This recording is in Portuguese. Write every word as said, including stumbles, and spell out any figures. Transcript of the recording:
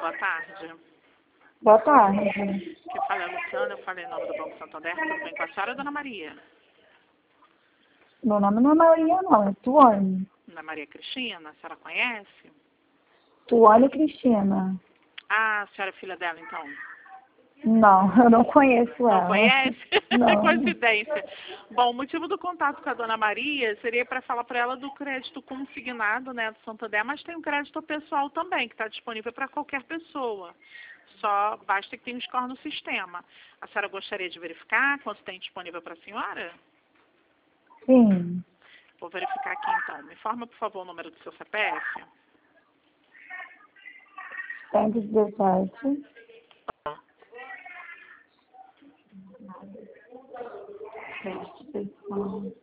boa tarde. Boa tarde. Que fala é a Luciana, eu falei em nome do Banco Santander, tudo bem com a senhora, Dona Maria? Meu nome não é Maria, não, é Tuane. Ana Maria Cristina, a senhora conhece? Tuane Cristina. Ah, a senhora é filha dela, então? Não, eu não conheço ela. Não conhece? Não. Coincidência. Bom, o motivo do contato com a Dona Maria seria para falar para ela do crédito consignado, né, do Santander, mas tem um crédito pessoal também, que está disponível para qualquer pessoa. Só basta que tenha um score no sistema. A senhora gostaria de verificar quanto tem disponível para a senhora? Sim. Vou verificar aqui então. Me informa, por favor, o número do seu C P F. cento e dezessete. Presta atenção.